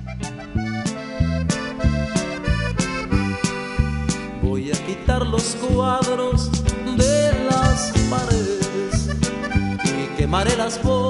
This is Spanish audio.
Voy a quitar los cuadros de las paredes y quemaré las fotos